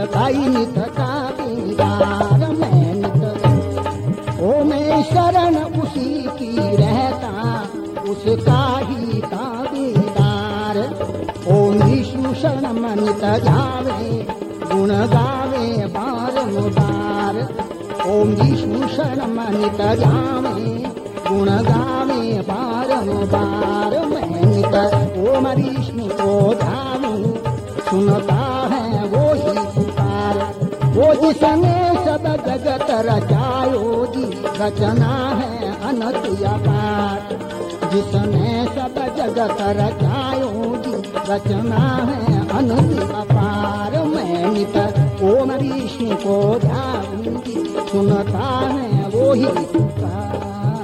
खाई नित का दीदार। मैं नित ओ मैं शरण उसी की रहता, उसका ही ताबेदार। ओम विष्णु शरण नित जावे, गुण गावे बारंबार। ओम विष्णु शरण नित जावे, गुण गावे बारंबार। मैं नित ओम विष्णु को ध्याऊं, सुनता है वो ही पुकार। वो जिसने सब जगत रचायो जी, रचना है अनंत अपार। जिसने सब जगत रचायो जी, रचना है अनंत अपार। मैं नित ओम विष्णु को ध्याऊंगी, सुनता है वो ही पुकार।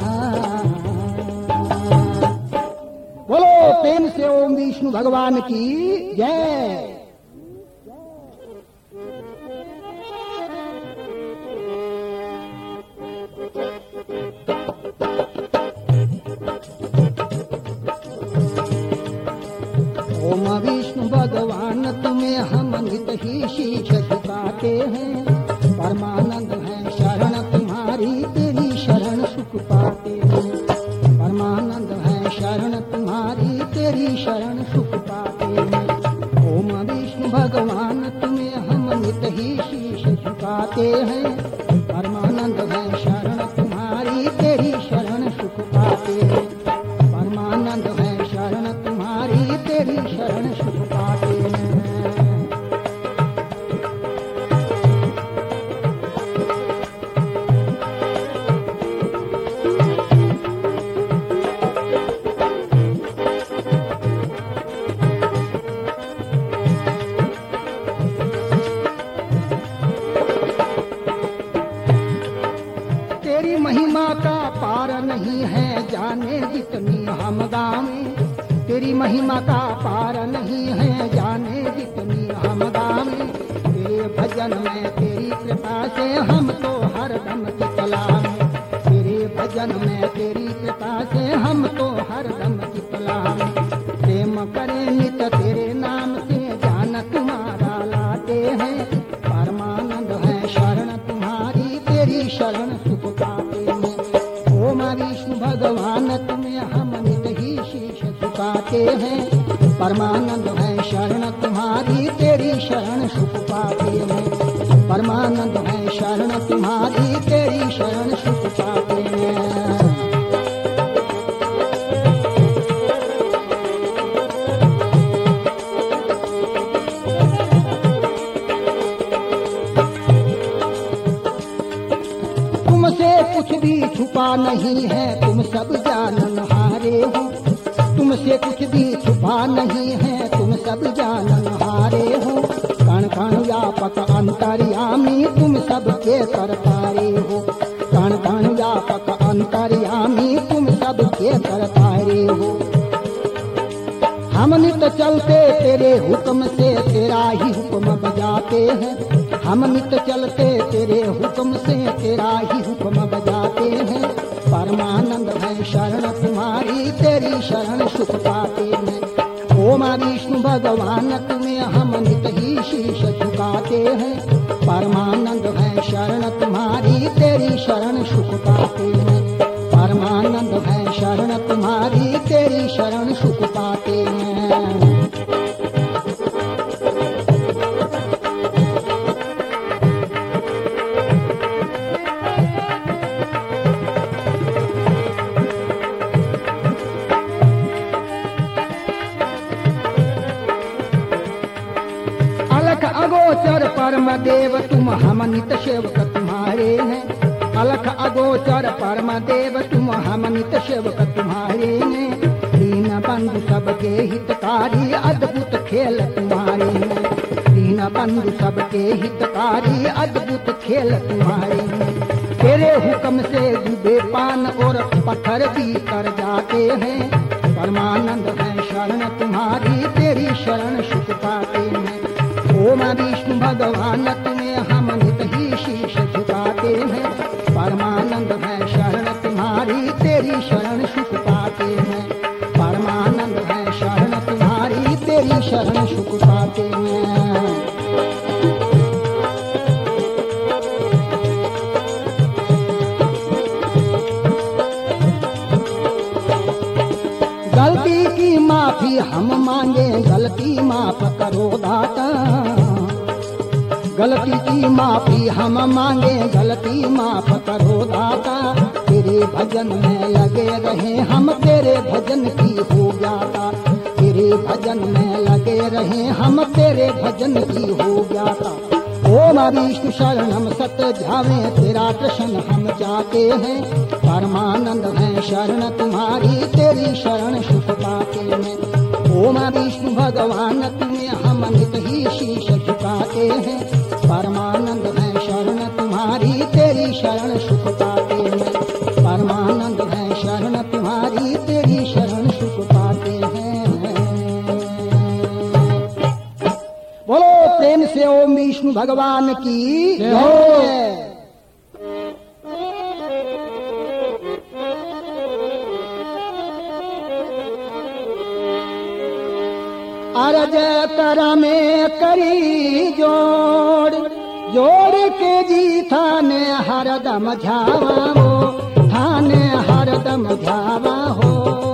बोलो प्रेम से ओम विष्णु भगवान की जय। ओम विष्णु भगवान तुम्हें हम नित ही शीश झुकाते हैं। परमानंद है शरण तुम्हारी, तेरी शरण सुख पाते हैं। परमानंद है शरण तुम्हारी, तेरी शरण सुख पाते हैं। ओम विष्णु भगवान तुम्हें हम नित ही शीश झुकाते हैं। परमानंद है शरण तुम्हारी, तेरी शरण सुख पाते हैं। परमानंद है शरण तुम्हारी, तेरी शरण सुख पाते हैं। तेरी महिमा का पार नहीं है, जाने जितनी हम गावें। तेरी महिमा का पार नहीं है, जाने जितनी हम गावें। तेरे भजन में तेरी कृपा से हम तो हरदम चितलावें। तेरे भजन में तेरी कृपा से हम तो हरदम चितलावें। प्रेम करें नित तेरे नाम से, जान तुम्हारा लाते हैं। परमानंद है शरण तुम्हारी, तेरी शरण सुख पाते हैं। ओम विष्णु भगवान तुम्हें हम नित ही शीश झुकाते हैं। परमानंद है शरण तुम्हारी, तेरी शरण सुख पाते हैं। परमानंद है शरण तुम्हारी, तेरी शरण सुख पाते हैं। तुमसे कुछ भी छुपा नहीं है, तुम सब जाननहारे हो। तुमसे कुछ भी छुपा नहीं है, तुम सब जाननहारे हो। कण कण व्यापक अंतर्यामी, तुम सबके करतारे हो। कण कण व्यापक अंतर्यामी, तुम सबके करतारे हो। हम नित चलते तेरे हुक्म से, तेरा ही हुक्म बजाते हैं। हम नित चलते तेरे हुक्म से, तेरा ही हुक्म बजाते हैं। परमानंद है शरण तुम्हारी, तेरी शरण सुख पाते हैं। ओम विष्णु भगवान तुम्हें हम नित ही शीश झुकाते हैं। परमानंद है शरण तुम्हारी, तेरी शरण सुख पाते हैं। परमानंद है शरण तुम्हारी, तेरी शरण सुख पाते हैं। अगोचर परम देव तुम हम नित सेवक तुम्हारे हैं। अलख अगोचर परम देव तुम हम नित सेवक तुम्हारे हैं। दीन बंधु सबके हितकारी, अद्भुत खेल तुम्हारे हैं। दीन बंधु सबके हितकारी, अद्भुत खेल तुम्हारे हैं। तेरे हुक्म से डूबे पान और पत्थर भी कर जाते हैं। परमानंद है शरण तुम्हारी, तेरी शरण सुख पाते हैं। ओम विष्णु भगवान तुम्हें हम नित ही शीश झुकाते हैं। परमानंद है शरण तुम्हारी, तेरी शरण सुख पाते हैं। परमानंद है शरण तुम्हारी, तेरी शरण सुख पाते हैं। माफी हम मांगे, गलती माफ करो दाता। गलती की माफी हम मांगे, गलती माफ करो दाता। तेरे भजन में लगे रहे हम, तेरे भजन की हो जाता। तेरे भजन में लगे रहे हम, तेरे भजन की हो जाता। ओम विष्णु शरणम सत्य ध्यावे, तेरा कृष्ण हम चाहते हैं। परमानंद है शरण तुम्हारी, तेरी शरण सुख पाते हैं। ओम विष्णु भगवान तुम्हें हम नित ही शीश झुकाते हैं। परमानंद है शरण तुम्हारी, तेरी शरण सुख पाते हैं। परमानंद है शरण तुम्हारी, तेरी शरण सुख पाते हैं। बोलो प्रेम से ओम विष्णु भगवान की जय। अरज कर में करी जोड़, जोड़ के जी थाने हरदम झावा हो, थाने हरदम झावा हो।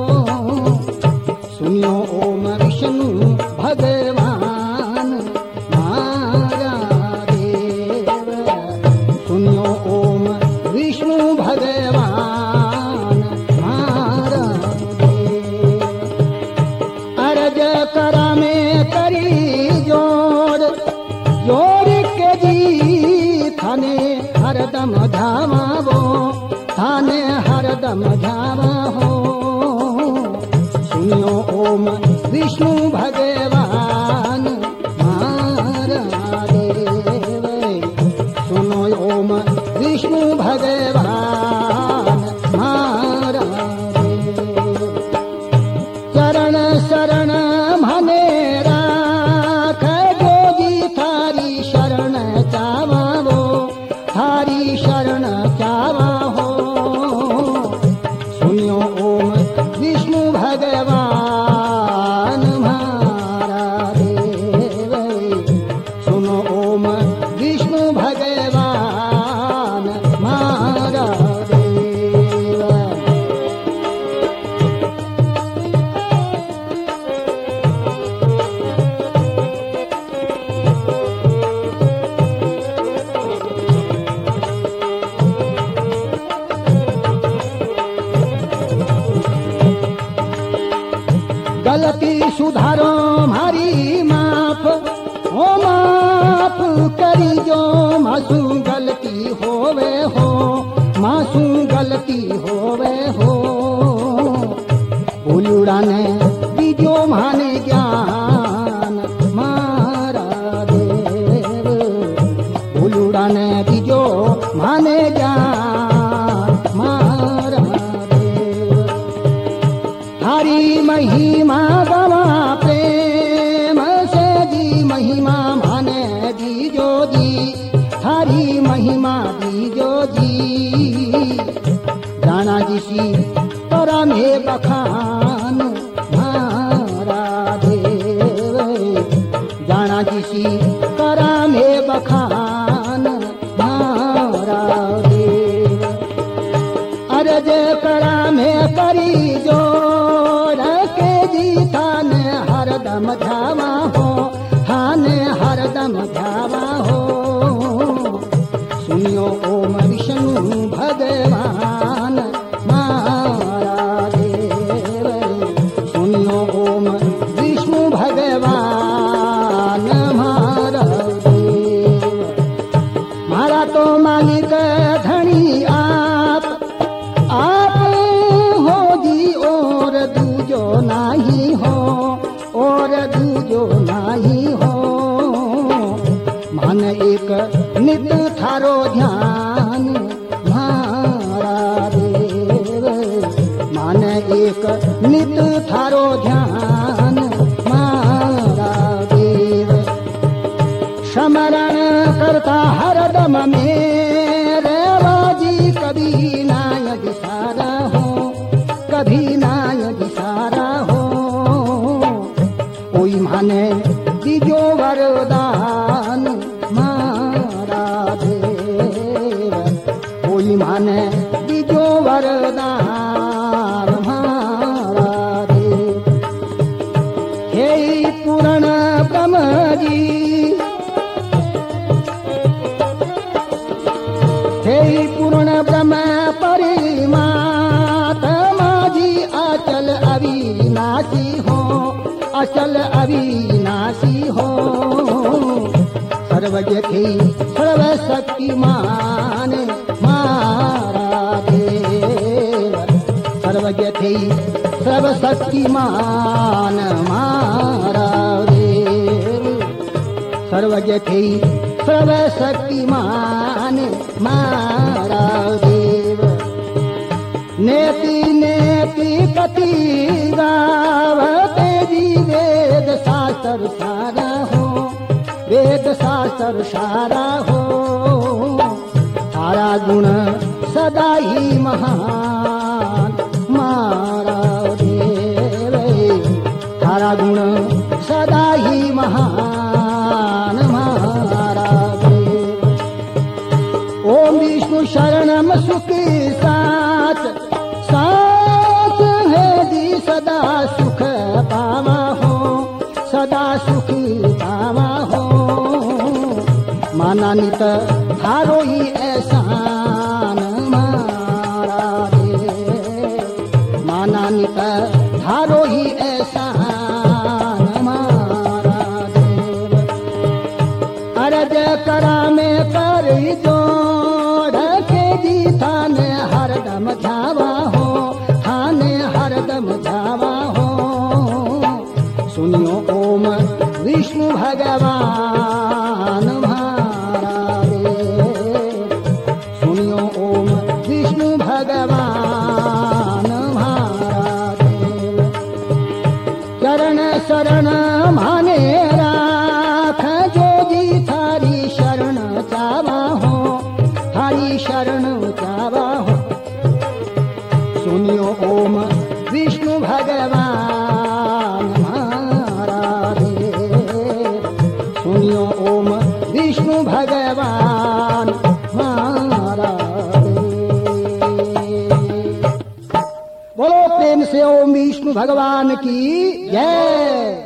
सुनियो ओम विष्णु भगवान मारा देव, सुनियो ओम विष्णु भगवान मारा देव। अरज करा में करी जोड़, जोड़ के जी थाने हरदम धावा वो, थाने हरदम धावा हो। सुनियो ओम विष्णु भगवान मारा देव, सुनो ओम विष्णु भगवान मारा देव। चरण शरण मने राख, जोगी थारी शरण चावा वो, थारी शरण चावा हो। सुनियो ओम विष्णु भगवान मारा देव, सुनो ओम विष्णु भगवान मारा देव। गलती सुधारो हमारी माफ, ओ माफ करी जो मासू गलती होवे हो, मासू गलती होवे हो। उलुड़ाने दीजो माने ज्ञान मारा देव, उलुड़ाने दीजो माने ज्ञान मारा देव। थारी महिमा गवा प्रेम से जी, महिमा माने दीजो जी, थारी महिमा दीजो जी। जाना जिसी तोरा में बखान मारा देव, जाना जिसी तोरा में बखान मारा देव। अरज करा में करी जो थाने हरदम धावा हो, थाने हरदम धावा हो। सुनियो ओम विष्णु भगवान मारा देव, सुनियो ओम विष्णु भगवान मारा देव। मारा तो मालिक धनी आप, आप हो जी और दूजो नाही हो, और दूजो नाही हो। मन एक नित थारो ध्यान मारा देव, मन एक नित थारो ध्यान मारा देव। स्मरण करता हरदम मेरे बाजी, कभी नाय दिसारा हो, कभी नाय दिसारा हो। कोई माने दीजो वरदान मारा देव, कोई माने दीजो वरदान मारा जी हे पूर्ण ब्रह्म परिमात्मा जी अचल अविनाशी हो, अचल अविनाशी हो। सर्वज्ञ सर्वशक्तिमान मारा देव, सर्वज्ञ सर्वशक्तिमान मारा देव, सर्वज्ञ सर्वशक्तिमान मारा देव। नेति नेति पति गावते जी वेद शास्त्र सारा हो, वेद शास्त्र सारा हो। सारा गुण सदा ही महान मारा देव, सारा गुण सदा ही महान मारा देव। ओम विष्णु शरणम सुख साच, साच है जी सदा सुख पावा हो, सदा सुख पावा हो। मानानित थारो ही एहसान मारा देव, मानानित थारो ही एहसान मारा देव। अरज करा में कर जोड़ के जी थाने हरदम जावा हो, थाने हरदम जावा हो। सुनियो ओम विष्णु भगवान मारा देव, सुनियो ओम विष्णु भगवान मारा देव। चरण शरण माने राख जो जी थारी शरण चावा हो, थारी शरण चावा हो। सुनियो ओम विष्णु भगवान मारा देव, सुनियो ओम विष्णु भगवान मारा देव। बोलो प्रेम से ओम विष्णु भगवान की जय।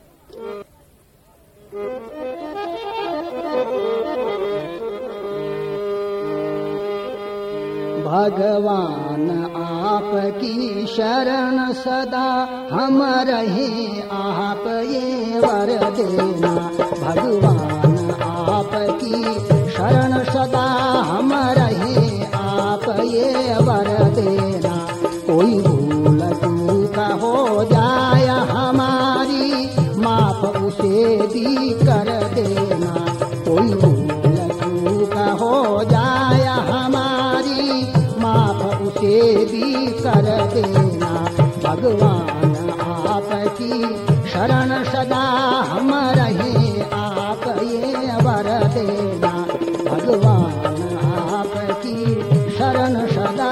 भगवान आपकी शरण सदा हम रहे, आप ये वर देना। भगवान आपकी शरण सदा हम रहे, आप ये वर देना। कोई भूल चूक हो जाय हमारी, माफ उसे भी कर देना। कोई भूल चूक हो जाय हमारी, माफ उसे भी कर देना। भगवान आपकी शरण सदा हम रहे, आप ये वर देना। भगवान आपकी शरण सदा।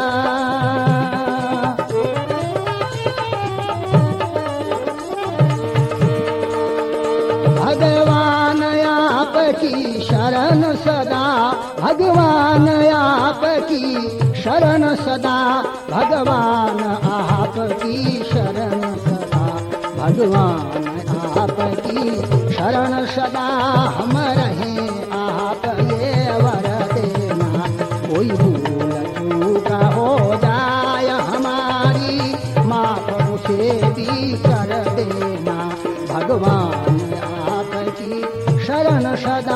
भगवान आपकी शरण सदा, भगवान आपकी शरण सदा, भगवान आपकी शरण सदा, भगवान आपकी शरण सदा हम रहे, आप ये वर देना। कोई भूल चूक हो जाय हमारी, माफ उसे भी कर देना। भगवान आपकी शरण सदा।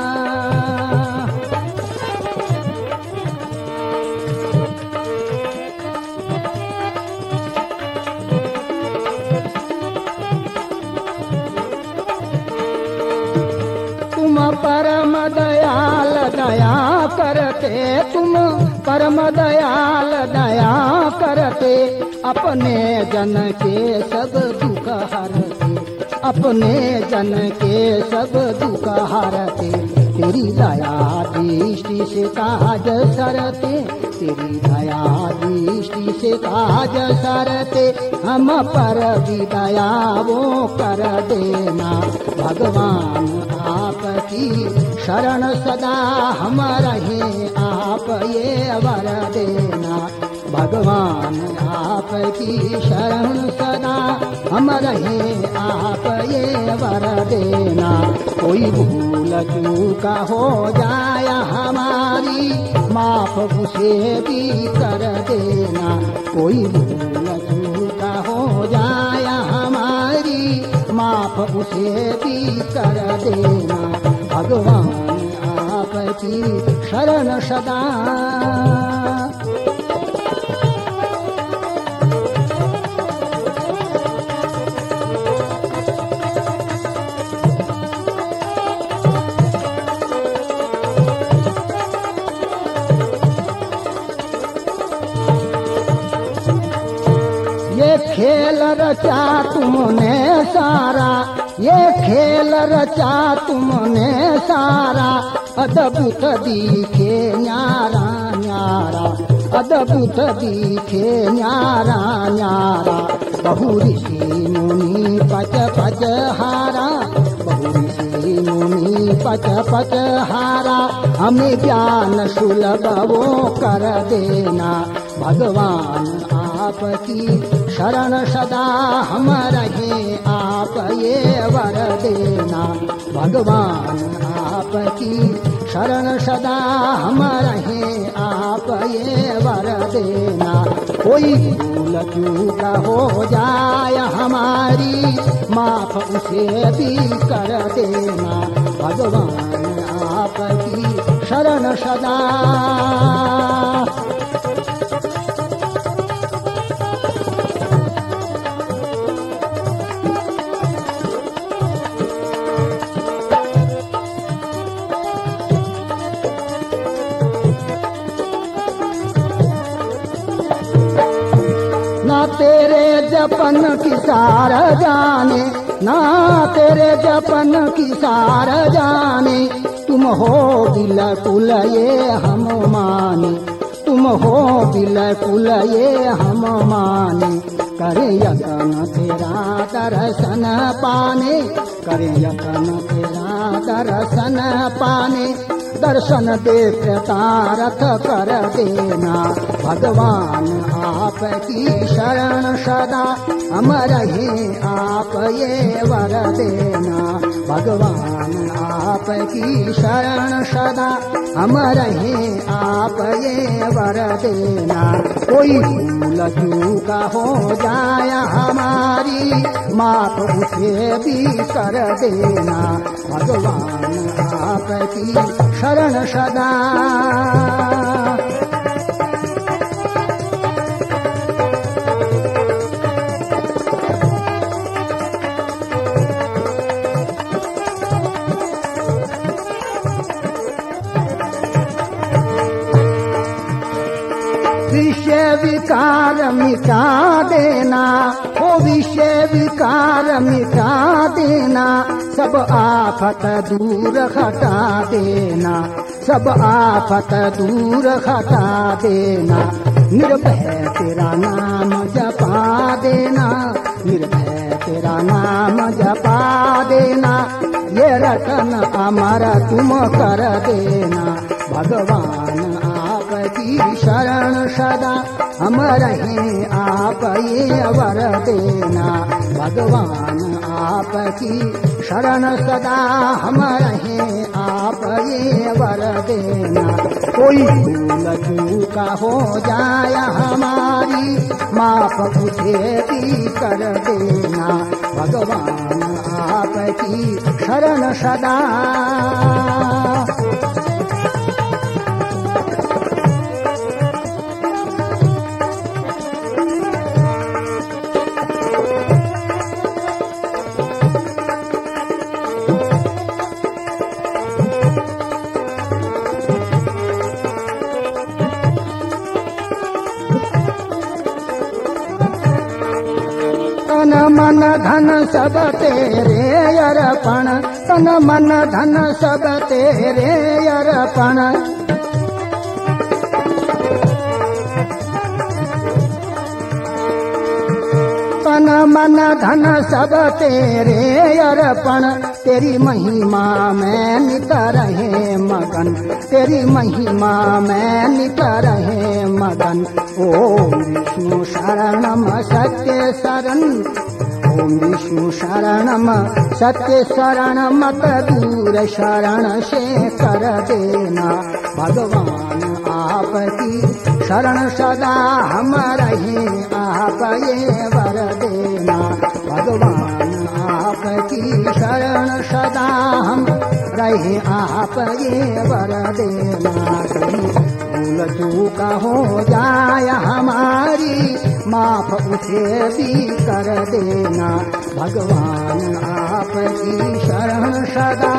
तुम परम दयाल दया करते, तुम परम दयाल दया करते। अपने जन के सब दुख हरते, अपने जन के सब दुख हरते। तेरी दया दृष्टि से काज सरते, तेरी दया दृष्टि से काज सरते। हम पर भी दया वो कर देना। भगवान आपकी शरण सदा हम रहे, आप ये वर देना। भगवान आपकी शरण सदा हम रहे, आप ये वर देना। कोई भूल चूका हो जाय हमारी, माफ उसे भी कर देना। कोई भूल चूका हो जाय हमारी, माफ उसे भी कर देना। भगवान आपकी शरण सदा। ये खेल रचा तुमने सारा, ये खेल रचा तुमने सारा, अद्भुत दिखे न्यारा न्यारा, अद्भुत दिखे न्यारा न्यारा। बहु ऋषि मुनि पच पच हारा, बहु ऋषि मुनि पच पच हारा। हमें ज्ञान सुलभ वो कर देना। भगवान आपकी शरण सदा हम रहे, आप ये वर देना। भगवान आपकी शरण सदा हम रहे, आप ये वर देना। कोई भूल चूक हो जाय हमारी, माफ उसे भी कर देना। भगवान आपकी शरण सदा। ना तेरे जपन की सार जाने, ना तेरे जपन की सार जाने। तुम हो बिल्कुल ये हम माने, तुम हो बिल्कुल ये हम माने। करे यतन तेरा दर्शन पाने, करे यतन तेरा दर्शन पाने। दर्शन दे कृतार्थ कर देना। भगवान आपकी शरण सदा हम रहे, आप ये वर देना। भगवान आपकी शरण सदा हम रहे, आप ये वर देना। कोई भूल चूक हो जाय हमारी, माफ उसे भी कर देना। भगवान आपकी शरण सदा। विषय विकार मिटा देना, ओ विषय विकार मिटा देना। सब आफत दूर हटा देना, सब आफत दूर हटा देना। निर्भय तेरा नाम जपा देना, निर्भय तेरा नाम जपा देना। ये रतन अमर तुम कर देना। भगवान आपकी शरण सदा हम रहे, आप ये वर देना। भगवान आपकी शरण सदा हम रहे, आप ये वर देना। कोई भूल चूक हो जाय हमारी, माफ उसे भी कर देना। भगवान आपकी शरण सदा। तन मन धन सब तेरे अर्पण, तन मन धन सब तेरे अर्पण। तन मन धन सब तेरे अर्पण। तेरी महिमा में नित रहे मगन, तेरी महिमा में नित रहे मगन। ओम विष्णु शरणम सत्य शरण, ओम विष्णु शरणम सत्य शरण मत दूर शरण से कर देना। भगवान आपकी शरण सदा हम रहे आप ये वर देना। भगवान आपकी शरण सदा हम रहे आप ये वर देना। भूल चूक हो जाय हमारी माफ उसे भी कर देना। भगवान आपकी शरण सदा,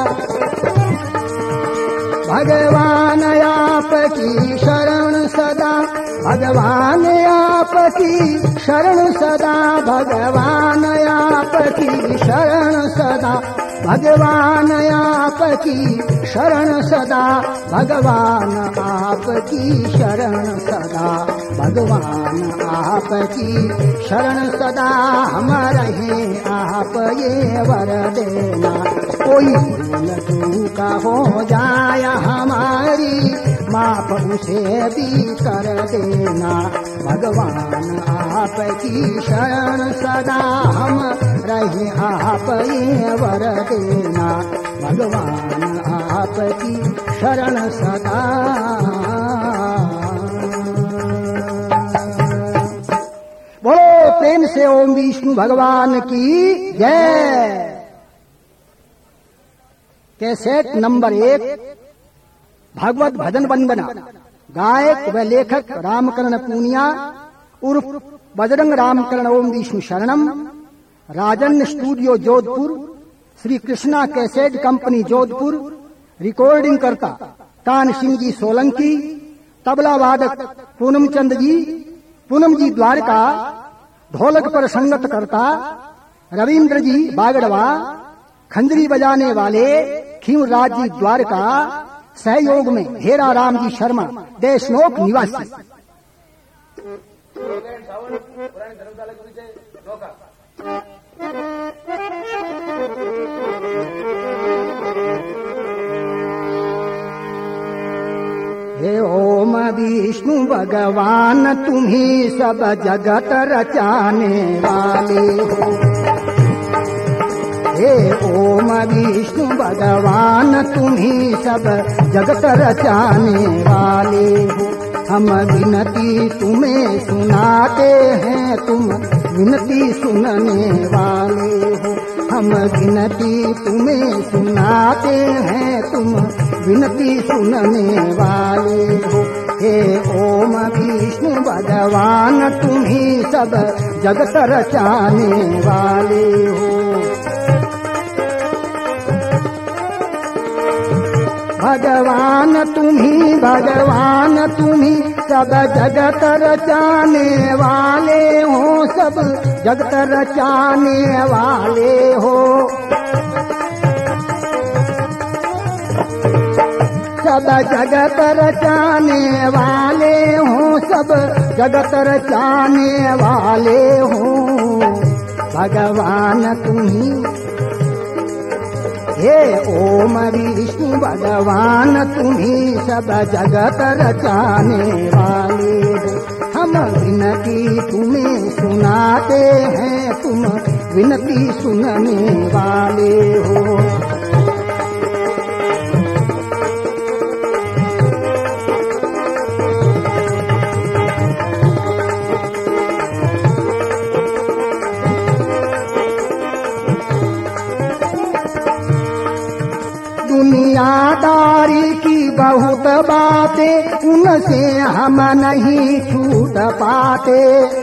भगवान आपकी शरण सदा, भगवान आपकी शरण सदा, भगवान आपकी शरण सदा, भगवान आपकी शरण सदा, भगवान आपकी शरण सदा, भगवान आपकी शरण सदा हम रहे आप ये वर देना। कोई भूल चूक हो जाय हमारी माफ उसे भी कर देना। भगवान आपकी शरण सदा हम रहे आप ये वर देना। भगवान आपकी शरण सदा। बोलो प्रेम से ओम विष्णु भगवान की जय। कैसेट नंबर 1 भागवत भजन वंदना। गायक व लेखक रामकरण पूनिया उर्फ बजरंग रामकरण ओम विष्णु शरणम। Rajan studio Jodhpur, Shri Krishna cassette company Jodhpur. Recording करता कान सिंह जी सोलंकी। तबला वादक पूनम चंद जी, पूनम जी द्वारका। ढोलक पर संगत करता रविंद्र जी बागड़वा। खंजरी बजाने वाले खीमराज जी द्वारका। सहयोग में हेरा राम जी शर्मा देशनोक निवासी। हे ओम विष्णु भगवान तुम्ही सब जगत रचाने वाले हो। हे ओम विष्णु भगवान तुम्ही सब जगत रचाने वाले हो। हम विनती तुम्हें सुनाते हैं, तुम विनती सुनने वाले हो। हम विनती तुम्हें सुनाते हैं, तुम विनती सुनने वाले हो। हे ओम विष्णु भगवान तुम्ही सब जगत रचाने वाले हो। भगवान तुम्ही सब जगत रचाने वाले हो। सब जगत रचाने वाले हो। सब जगत रचाने वाले हो। सब जगत रचाने वाले हो। भगवान तुम्ही हे ओम विष्णु भगवान तुम्ही सब जगत रचाने वाले हो। हम विनती तुम्हें सुनाते हैं, तुम विनती सुनने वाले हो। दुनियादारी की बहुत बातें उनसे हम नहीं छूट पाते।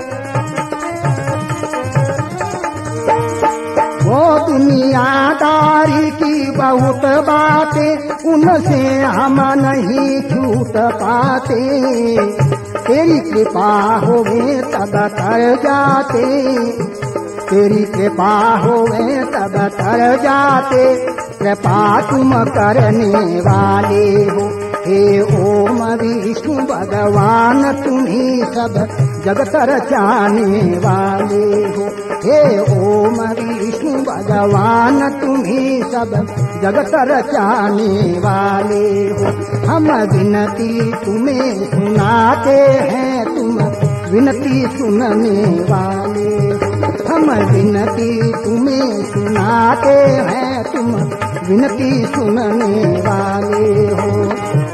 वो दुनियादारी की बहुत बातें उनसे हम नहीं छूट पाते। तेरी कृपा होवे तब तर जाते। तेरी कृपा होवे तब तर जाते। कृपा तुम करने वाले हो। हे ओम विष्णु भगवान तुम्ही सब जगत रचाने वाले हो। हे ओम विष्णु भगवान तुम्ही सब जगत रचाने वाले हो। हम विनती तुम्हें सुनाते हैं, तुम विनती सुनने वाले हो। हम हम विनती तुम्हें सुनाते हैं, तुम विनती सुनने वाले हो।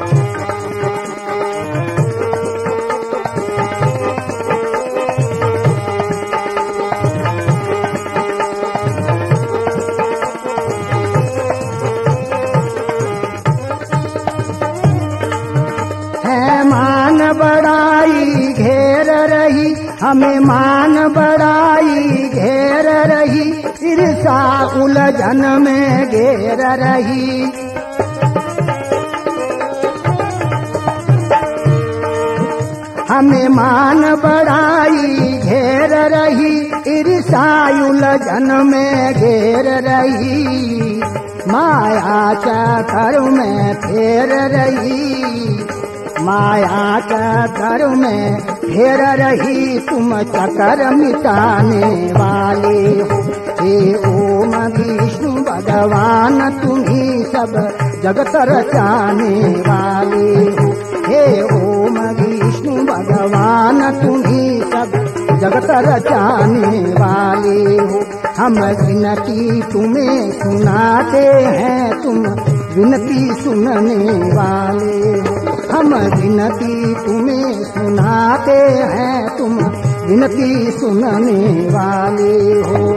मान बड़ाई घेर रही, हमें मान बड़ाई घेर रही, ईर्षा उलझन में घेर रही। हमें मान बड़ाई घेर रही, ईर्षा उलझन में घेर रही। माया चक्कर में फेर रही, माया चक्कर में फेर रही, तुम चक्कर मिटाने वाले हो। हे ओम विष्णु भगवान तुम्ही सब जगत रचाने वाले हो। हे ओम विष्णु भगवान तुम्ही सब जगत रचाने वाले हो। हम विनती तुम्हें सुनाते हैं, तुम विनती सुनने वाले हो। हम विनती तुम्हें सुनाते हैं, तुम विनती सुनने वाले हो।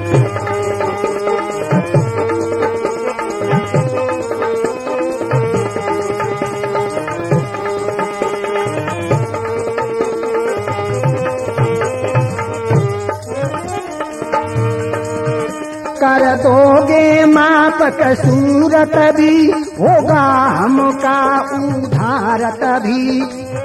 कर दोगे माप कसूर तभी होगा हमका उद्धार तभी।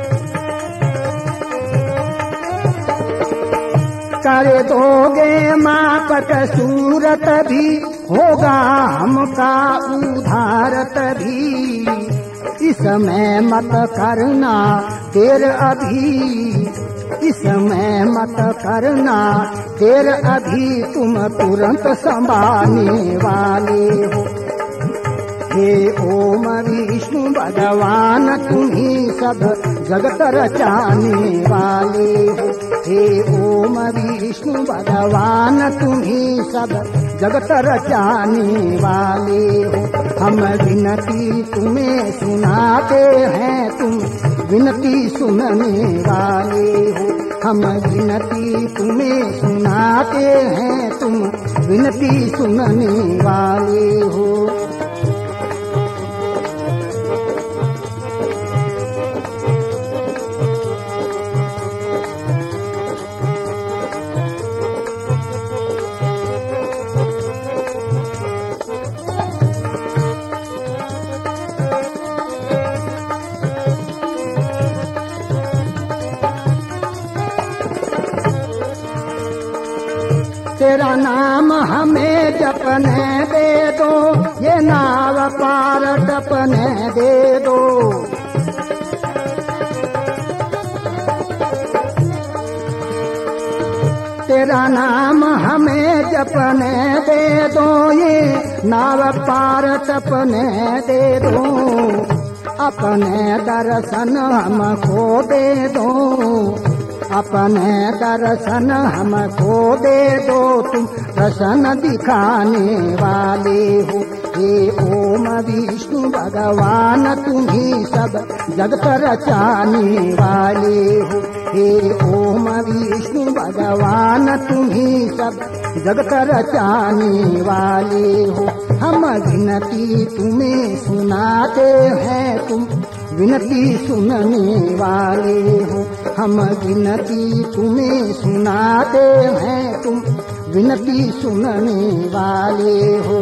कर दोगे माप कसूर तभी होगा हमका उद्धार तभी। इसमें मत करना देर अभी, इसमें मत करना देर अभी, तुम तुरंत संभालने वाले हो। हे ओम विष्णु भगवान तुम्ही सब जगत रचाने वाले हो। हे ओम विष्णु भगवान तुम्ही सब जगत रचाने वाले हो। हम विनती तुम्हें सुनाते हैं, तुम विनती सुनने वाले हो। हम विनती तुम्हें सुनाते हैं, तुम विनती सुनने वाले हो। तेरा नाम हमें जपने दे दो, ये नाव पार टपने दे दो। तेरा नाम हमें जपने दे दो, ये नाव पार टपने दे दो। अपने दर्शन हमको दे दो, अपने दर्शन हमको दे दो, तुम दर्शन दिखाने वाले हो। हे ओम विष्णु भगवान तुम्ही सब जगत रचाने वाले हो। हे ओम विष्णु भगवान तुम्ही सब जगत रचाने वाले हो। हम विनती तुम्हें सुनाते हैं, तुम विनती सुनने वाले हो। हम विनती तुम्हें सुनाते हैं, तुम विनती सुनने वाले हो।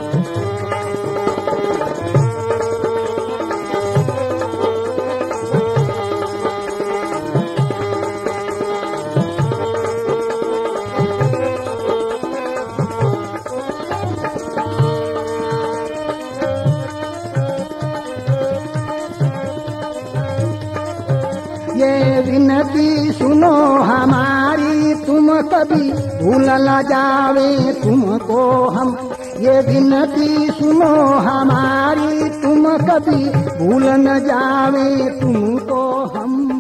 ये विनती सुनो हमारी, तुम कभी भूल न जावे तुमको हम। ये विनती सुनो हमारी, तुम कभी भूल न जावे तुमको हम।